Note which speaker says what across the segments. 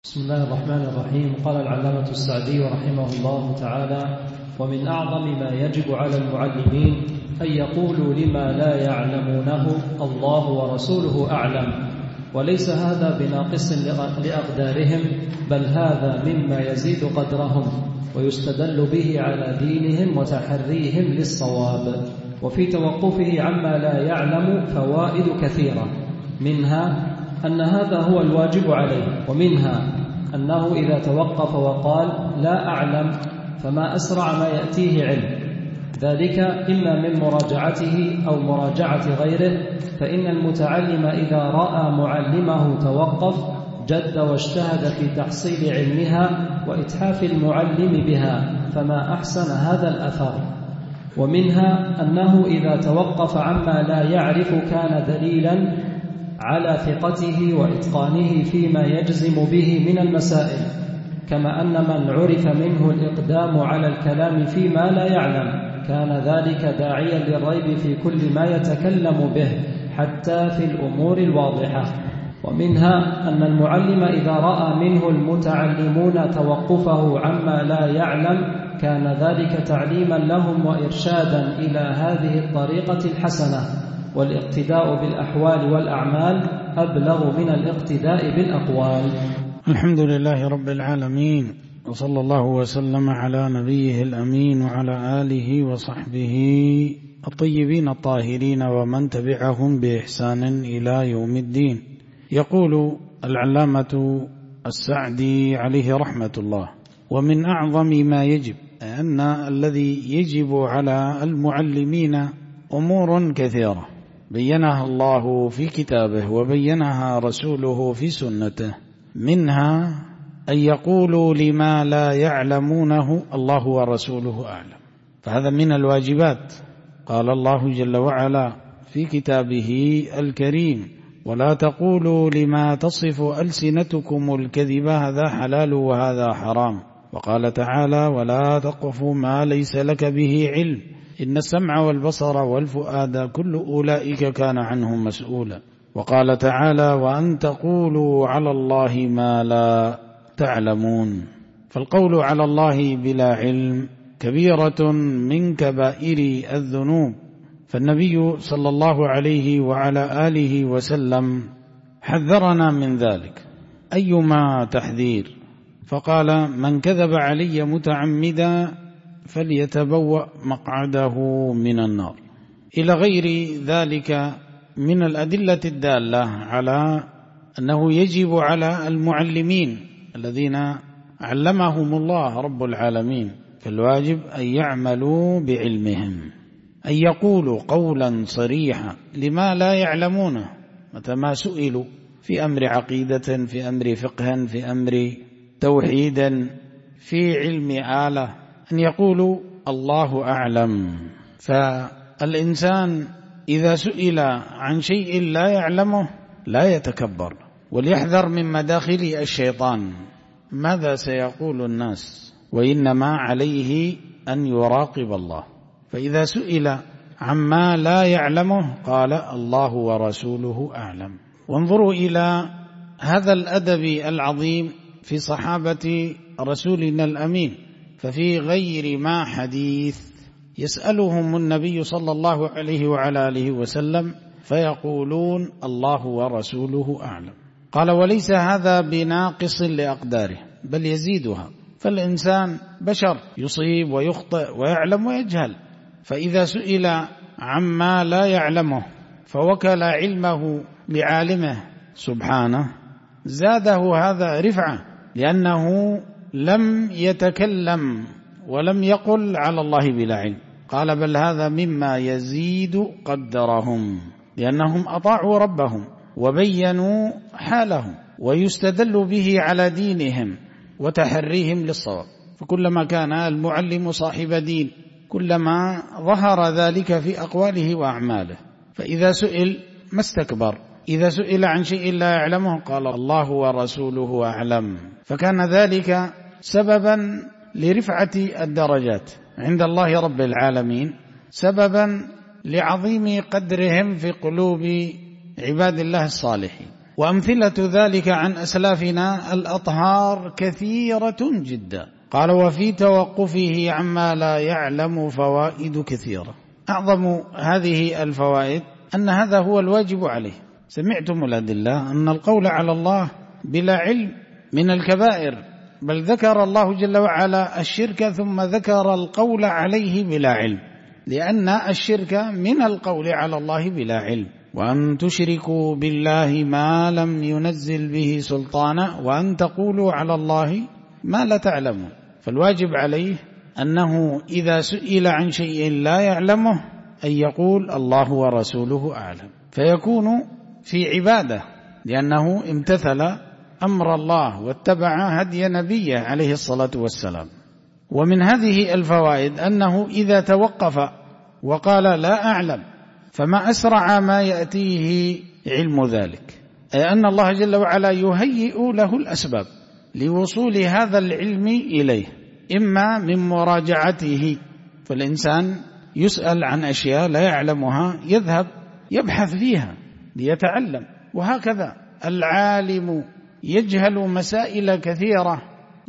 Speaker 1: بسم الله الرحمن الرحيم. قال العلامة السعدي رحمه الله تعالى: ومن أعظم ما يجب على المعلمين أن يقولوا لما لا يعلمونه الله ورسوله أعلم، وليس هذا بناقص لأقدارهم، بل هذا مما يزيد قدرهم ويستدل به على دينهم وتحريهم للصواب. وفي توقفه عما لا يعلم فوائد كثيرة، منها أن هذا هو الواجب عليه، ومنها أنه إذا توقف وقال لا أعلم فما أسرع ما يأتيه علم، ذلك إما من مراجعته أو مراجعة غيره، فإن المتعلم إذا رأى معلمه توقف جد واجتهد في تحصيل علمها وإتحاف المعلم بها، فما أحسن هذا الأثر. ومنها أنه إذا توقف عما لا يعرف كان دليلا على ثقته وإتقانه فيما يجزم به من المسائل، كما أن من عرف منه الإقدام على الكلام فيما لا يعلم كان ذلك داعيا للريب في كل ما يتكلم به حتى في الأمور الواضحة. ومنها أن المعلم إذا رأى منه المتعلمون توقفه عما لا يعلم كان ذلك تعليما لهم وإرشادا إلى هذه الطريقة الحسنة، والاقتداء بالأحوال والأعمال أبلغ من الاقتداء بالأقوال.
Speaker 2: الحمد لله رب العالمين، وصلى الله وسلم على نبيه الأمين وعلى آله وصحبه الطيبين الطاهرين ومن تبعهم بإحسان إلى يوم الدين. يقول العلامة السعدي عليه رحمة الله: ومن أعظم ما يجب، أن الذي يجب على المعلمين أمور كثيرة بينها الله في كتابه وبينها رسوله في سنته، منها أن يقولوا لما لا يعلمونه الله ورسوله أعلم، فهذا من الواجبات. قال الله جل وعلا في كتابه الكريم: ولا تقولوا لما تصف ألسنتكم الكذب هذا حلال وهذا حرام. وقال تعالى: ولا تقف ما ليس لك به علم إن السمع والبصر والفؤاد كل أولئك كان عنه مسؤولا. وقال تعالى: وأن تقولوا على الله ما لا تعلمون. فالقول على الله بلا علم كبيرة من كبائر الذنوب، فالنبي صلى الله عليه وعلى آله وسلم حذرنا من ذلك أيما تحذير، فقال: من كذب علي متعمدا فليتبوأ مقعده من النار، إلى غير ذلك من الأدلة الدالة على أنه يجب على المعلمين الذين علمهم الله رب العالمين، فالواجب أن يعملوا بعلمهم، أن يقولوا قولا صريحا لما لا يعلمونه متى ما سئلوا في أمر عقيدة، في أمر فقه، في أمر توحيد، في علم آلة، أن يقولوا الله أعلم. فالإنسان إذا سئل عن شيء لا يعلمه لا يتكبر، وليحذر من مداخل الشيطان، ماذا سيقول الناس، وإنما عليه أن يراقب الله. فإذا سئل عما لا يعلمه قال الله ورسوله أعلم. وانظروا إلى هذا الأدب العظيم في صحابة رسولنا الأمين، ففي غير ما حديث يسألهم النبي صلى الله عليه وعلى آله وسلم فيقولون الله ورسوله أعلم. قال: وليس هذا بناقص لأقداره، بل يزيدها، فالإنسان بشر يصيب ويخطئ ويعلم ويجهل، فإذا سئل عما لا يعلمه فوكل علمه لعالمه سبحانه زاده هذا رفعة، لأنه لم يتكلم ولم يقل على الله بلا علم، قال: بل هذا مما يزيد قدرهم، لأنهم أطاعوا ربهم وبينوا حالهم، ويستدل به على دينهم وتحريهم للصواب. فكلما كان المعلم صاحب دين كلما ظهر ذلك في أقواله وأعماله، فإذا سئل ما استكبر، إذا سئل عن شيء لا يعلمه قال الله ورسوله أعلم، فكان ذلك سببا لرفعة الدرجات عند الله رب العالمين، سببا لعظيم قدرهم في قلوب عباد الله الصالحين. وأمثلة ذلك عن أسلافنا الأطهار كثيرة جدا. قال وفي توقفه عما لا يعلم فوائد كثيرة. أعظم هذه الفوائد أن هذا هو الواجب عليه. سمعتم الأدلة أن القول على الله بلا علم من الكبائر، بل ذكر الله جل وعلا الشرك ثم ذكر القول عليه بلا علم، لأن الشرك من القول على الله بلا علم. وأن تشركوا بالله ما لم ينزل به سلطانا وأن تقولوا على الله ما لا تعلمون. فالواجب عليه أنه إذا سئل عن شيء لا يعلمه أن يقول الله ورسوله أعلم، فيكون في عبادة لأنه امتثل أمر الله واتبع هدي نبيه عليه الصلاة والسلام. ومن هذه الفوائد أنه إذا توقف وقال لا أعلم فما أسرع ما يأتيه علم ذلك، أي أن الله جل وعلا يهيئ له الأسباب لوصول هذا العلم إليه، إما من مراجعته، فالإنسان يسأل عن أشياء لا يعلمها يذهب يبحث فيها ليتعلم، وهكذا العالم يجهل مسائل كثيرة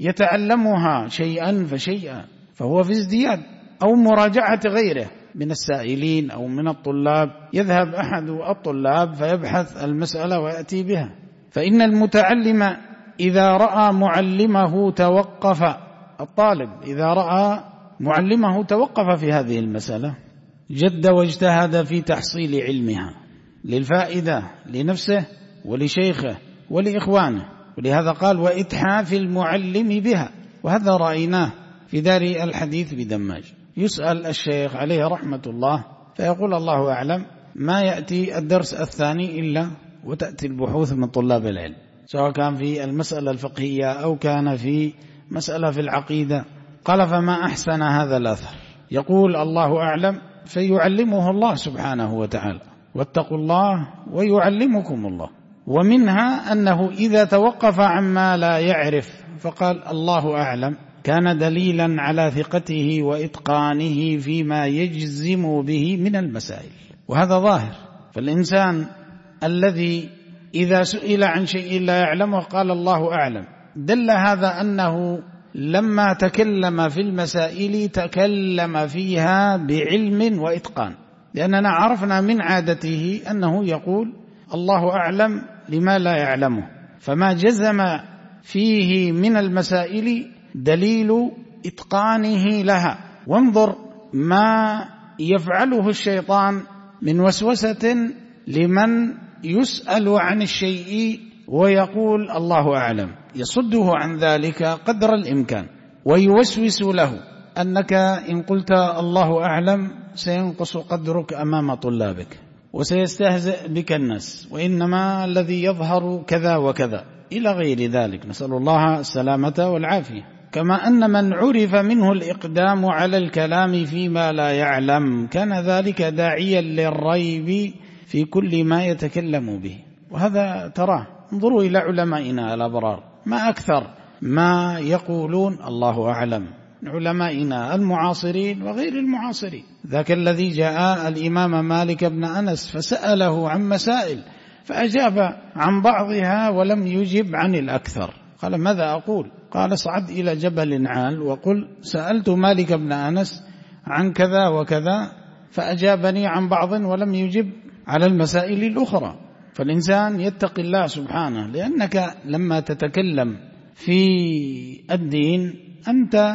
Speaker 2: يتعلمها شيئا فشيئا فهو في ازدياد، أو مراجعة غيره من السائلين أو من الطلاب، يذهب أحد الطلاب فيبحث المسألة ويأتي بها. فإن المتعلم إذا رأى معلمه توقف، الطالب إذا رأى معلمه توقف في هذه المسألة جد واجتهد في تحصيل علمها للفائدة لنفسه ولشيخه ولإخوانه، ولهذا قال وإتحاف المعلم بها. وهذا رأيناه في دار الحديث بدماج، يسأل الشيخ عليه رحمة الله فيقول الله أعلم، ما يأتي الدرس الثاني إلا وتأتي البحوث من طلاب العلم، سواء كان في المسألة الفقهية أو كان في مسألة في العقيدة. قال فما أحسن هذا الأثر، يقول الله أعلم فيعلمه الله سبحانه وتعالى، واتقوا الله ويعلمكم الله. ومنها أنه إذا توقف عما لا يعرف فقال الله أعلم كان دليلا على ثقته وإتقانه فيما يجزم به من المسائل، وهذا ظاهر. فالإنسان الذي إذا سئل عن شيء لا يعلمه قال الله أعلم، دل هذا أنه لما تكلم في المسائل تكلم فيها بعلم وإتقان، لأننا عرفنا من عادته أنه يقول الله أعلم لما لا يعلمه، فما جزم فيه من المسائل دليل إتقانه لها. وانظر ما يفعله الشيطان من وسوسة لمن يسأل عن الشيء ويقول الله أعلم، يصده عن ذلك قدر الإمكان ويوسوس له أنك إن قلت الله أعلم سينقص قدرك أمام طلابك وسيستهزئ بك الناس، وإنما الذي يظهر كذا وكذا إلى غير ذلك، نسأل الله السلامة والعافية. كما أن من عرف منه الإقدام على الكلام فيما لا يعلم كان ذلك داعيا للريب في كل ما يتكلم به، وهذا تراه. انظروا إلى علمائنا الأبرار، ما أكثر ما يقولون الله أعلم، علمائنا المعاصرين وغير المعاصرين. ذاك الذي جاء الإمام مالك بن أنس فسأله عن مسائل فأجاب عن بعضها ولم يجب عن الأكثر، قال ماذا أقول؟ قال اصعد إلى جبل عال وقل سألت مالك بن أنس عن كذا وكذا فأجابني عن بعض ولم يجب على المسائل الأخرى. فالإنسان يتقي الله سبحانه، لأنك لما تتكلم في الدين أنت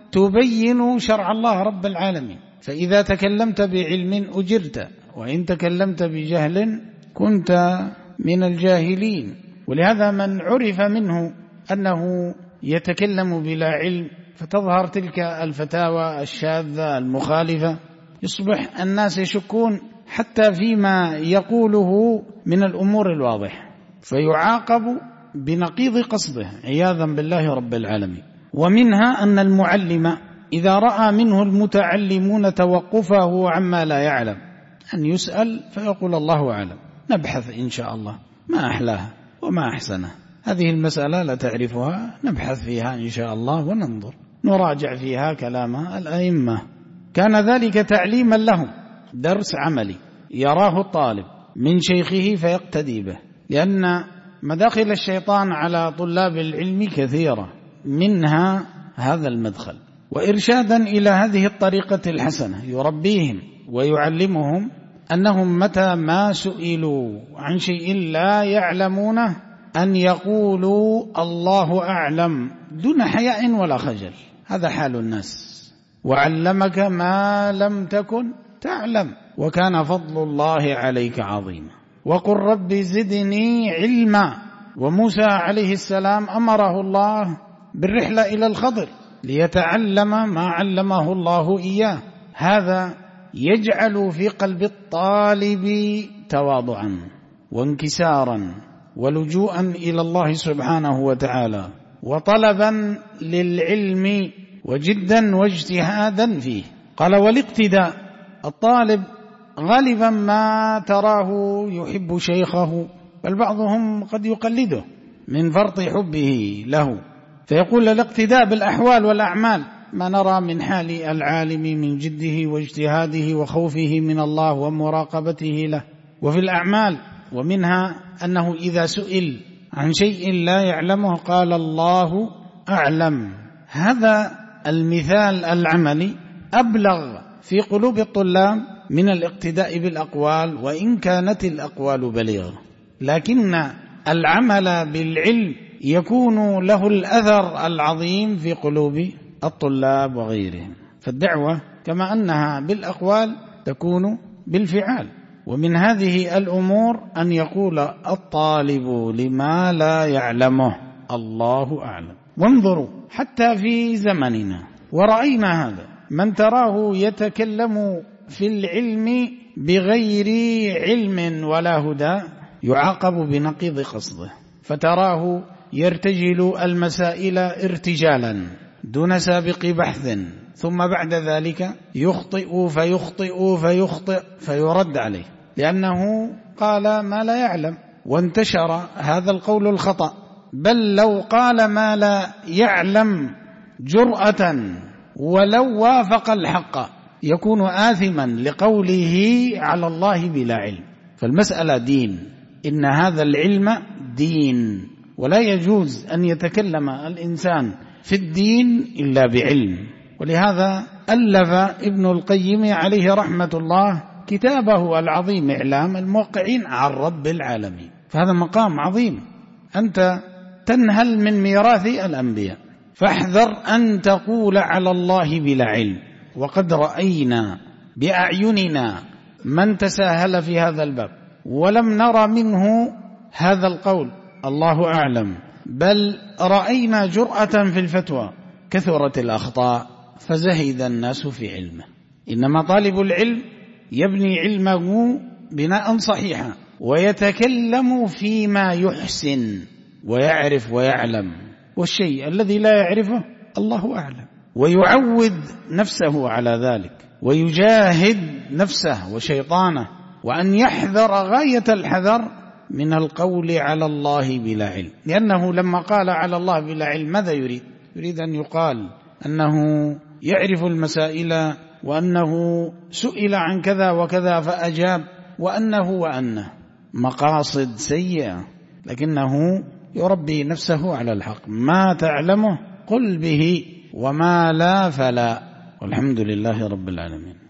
Speaker 2: تبين شرع الله رب العالمين، فإذا تكلمت بعلم أجرت، وإن تكلمت بجهل كنت من الجاهلين. ولهذا من عرف منه أنه يتكلم بلا علم فتظهر تلك الفتاوى الشاذة المخالفة، يصبح الناس يشكون حتى فيما يقوله من الأمور الواضحة، فيعاقب بنقيض قصده عياذا بالله رب العالمين. ومنها أن المعلم إذا رأى منه المتعلمون توقفه عما لا يعلم أن يسأل فيقول الله أعلم، نبحث إن شاء الله، ما أحلاها وما أحسنها، هذه المسألة لا تعرفها، نبحث فيها إن شاء الله وننظر نراجع فيها كلام الأئمة. كان ذلك تعليما لهم، درس عملي يراه الطالب من شيخه فيقتدي به، لأن مداخل الشيطان على طلاب العلم كثيرة، منها هذا المدخل، وإرشادا إلى هذه الطريقة الحسنة يربيهم ويعلمهم أنهم متى ما سئلوا عن شيء لا يعلمونه أن يقولوا الله أعلم دون حياء ولا خجل. هذا حال الناس. وعلمك ما لم تكن تعلم وكان فضل الله عليك عظيما وقل رب زدني علما. وموسى عليه السلام أمره الله بالرحلة إلى الخضر ليتعلم ما علمه الله إياه. هذا يجعل في قلب الطالب تواضعا وانكسارا ولجوءا إلى الله سبحانه وتعالى وطلبا للعلم وجدا واجتهادا فيه. قال والاقتداء، الطالب غالبا ما تراه يحب شيخه، بل بعضهم قد يقلده من فرط حبه له، فيقول الاقتداء بالأحوال والأعمال، ما نرى من حال العالم من جده واجتهاده وخوفه من الله ومراقبته له. وفي الأعمال ومنها أنه إذا سئل عن شيء لا يعلمه قال الله أعلم. هذا المثال العملي أبلغ في قلوب الطلاب من الاقتداء بالأقوال، وإن كانت الأقوال بليغة، لكن العمل بالعلم يكون له الأثر العظيم في قلوب الطلاب وغيرهم. فالدعوة كما أنها بالأقوال تكون بالفعال. ومن هذه الأمور أن يقول الطالب لما لا يعلمه الله أعلم. وانظروا حتى في زمننا ورأينا هذا، من تراه يتكلم في العلم بغير علم ولا هدى يعاقب بنقيض قصده، فتراه يرتجل المسائل ارتجالا دون سابق بحث، ثم بعد ذلك يخطئ فيرد عليه لأنه قال ما لا يعلم، وانتشر هذا القول الخطأ. بل لو قال ما لا يعلم جرأة ولو وافق الحق يكون آثما لقوله على الله بلا علم. فالمسألة دين، إن هذا العلم دين، ولا يجوز أن يتكلم الإنسان في الدين إلا بعلم. ولهذا ألف ابن القيم عليه رحمة الله كتابه العظيم إعلام الموقعين عن رب العالمين. فهذا مقام عظيم، أنت تنهل من ميراث الأنبياء، فاحذر أن تقول على الله بلا علم. وقد رأينا بأعيننا من تساهل في هذا الباب ولم نرى منه هذا القول الله أعلم، بل رأينا جرأة في الفتوى، كثرت الأخطاء فزهد الناس في علمه. إنما طالب العلم يبني علمه بناء صحيحا ويتكلم فيما يحسن ويعرف ويعلم، والشيء الذي لا يعرفه الله أعلم، ويعود نفسه على ذلك ويجاهد نفسه وشيطانه، وأن يحذر غاية الحذر من القول على الله بلا علم. لأنه لما قال على الله بلا علم ماذا يريد؟ يريد أن يقال أنه يعرف المسائل، وأنه سئل عن كذا وكذا فأجاب، وأنه مقاصد سيئة، لكنه يربي نفسه على الحق. ما تعلمه قل به وما لا فلا، والحمد لله رب العالمين.